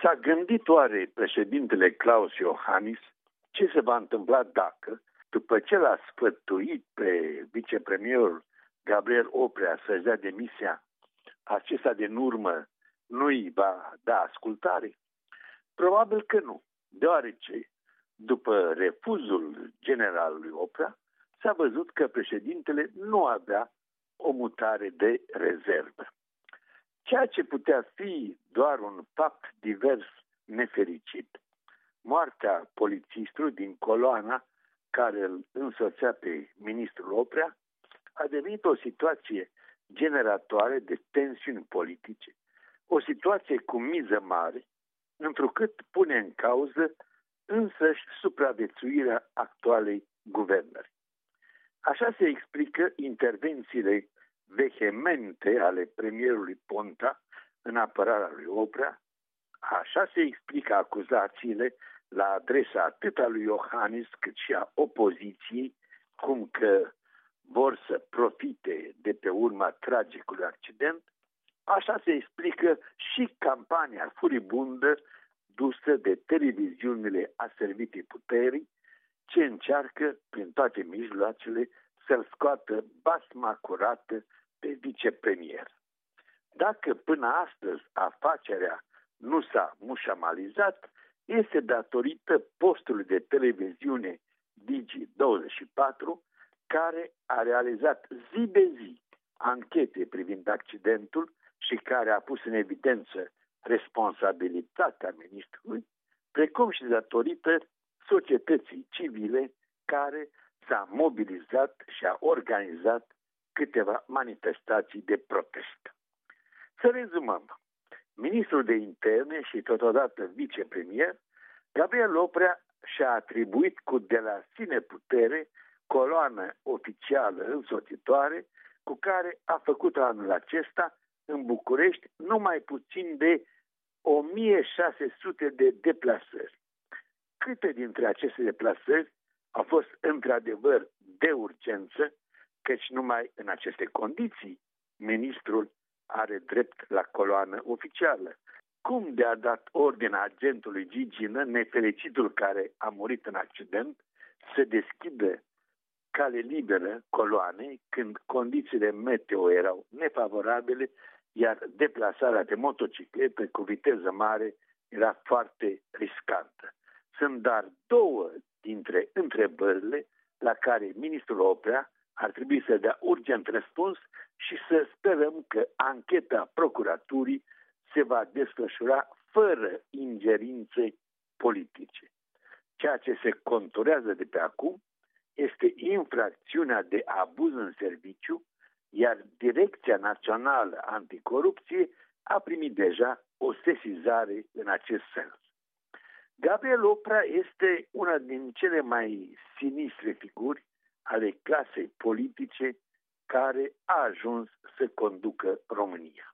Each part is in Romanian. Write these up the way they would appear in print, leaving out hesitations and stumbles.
S-a gândit oare președintele Klaus Iohannis ce se va întâmpla dacă, după ce l-a sfătuit pe vicepremierul Gabriel Oprea să-și dea demisia, acesta din urmă nu-i va da ascultare? Probabil că nu, deoarece, după refuzul generalului Oprea, s-a văzut că președintele nu avea o mutare de rezervă. Ceea ce putea fi doar un fapt divers nefericit, moartea polițistului din coloana care îl însoțea pe ministrul Oprea, a devenit o situație generatoare de tensiuni politice, o situație cu miză mare, întrucât pune în cauză însăși supraviețuirea actualei guvernări. Așa se explică intervențiile vehemente ale premierului Ponta în apărarea lui Oprea, așa se explică acuzațiile la adresa atât a lui Iohannis cât și a opoziției, cum că vor să profite de pe urma tragicului accident, așa se explică și campania furibundă dusă de televiziunile aservite puterii, ce încearcă prin toate mijloacele să-l scoată basma curată pe vicepremier. Dacă până astăzi afacerea nu s-a mușamalizat, este datorită postului de televiziune Digi24, care a realizat zi de zi anchete privind accidentul și care a pus în evidență responsabilitatea ministrului, precum și datorită societății civile care s-a mobilizat și a organizat câteva manifestații de protest. Să rezumăm. Ministrul de interne și totodată vicepremier, Gabriel Oprea și-a atribuit cu de la sine putere coloană oficială însoțitoare cu care a făcut anul acesta în București numai puțin de 1600 de deplasări. Câte dintre aceste deplasări au fost într-adevăr de urgență, căci numai în aceste condiții ministrul are drept la coloană oficială. Cum de a dat ordine agentului Gigină, nefericitul care a murit în accident, să deschidă cale liberă coloanei când condițiile meteo erau nefavorabile, iar deplasarea de motociclete cu viteză mare era foarte riscantă. Sunt doar două dintre întrebările la care ministrul Oprea ar trebui să dea urgent răspuns și să sperăm că ancheta procuraturii se va desfășura fără ingerințe politice. Ceea ce se conturează de pe acum este infracțiunea de abuz în serviciu, iar Direcția Națională Anticorupție a primit deja o sesizare în acest sens. Gabriel Oprea este una din cele mai sinistre figuri ale clasei politice care a ajuns să conducă România.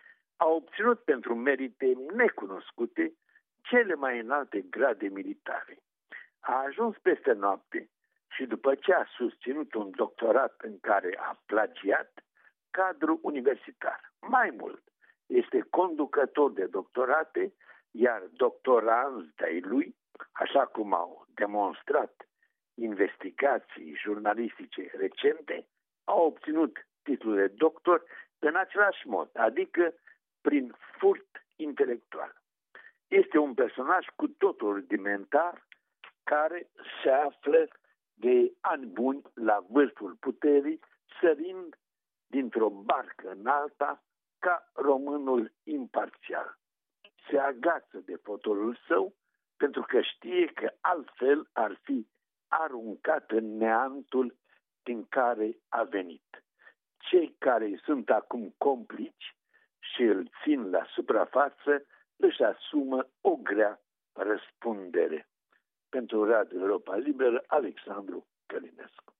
A obținut pentru merite necunoscute cele mai înalte grade militare. A ajuns peste noapte și după ce a susținut un doctorat în care a plagiat, cadru universitar. Mai mult, este conducător de doctorate, iar doctoranzi de-ai lui, așa cum au demonstrat investigații jurnalistice recente, au obținut titlul de doctor în același mod, adică prin furt intelectual. Este un personaj cu totul rudimentar care se află de ani buni la vârful puterii, sărind dintr-o barcă în alta ca românul imparțial. Se agață de fotolul său pentru că știe că altfel ar fi aruncat în neantul din care a venit. Cei care sunt acum complici și îl țin la suprafață își asumă o grea răspundere. Pentru Radio Europa Liberă, Alexandru Călinescu.